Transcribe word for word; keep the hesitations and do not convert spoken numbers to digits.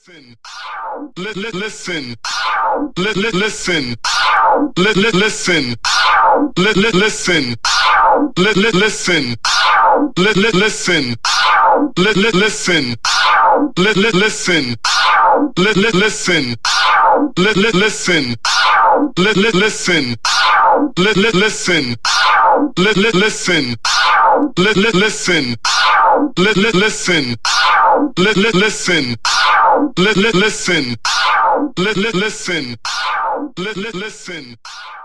Let, let, listen. Let, let, listen. Let, let, listen. Let, let, listen. Let, let, listen. Let, let, listen. Let, let, listen. Let, let, listen. Let, let, listen. Let, let, listen. Let, let, listen. Let, let, listen. Let, let, listen. Let, let, listen. Let, let, listen. Let, let, listen. Let, let, listen. Let, let, listen. Let, let, listen.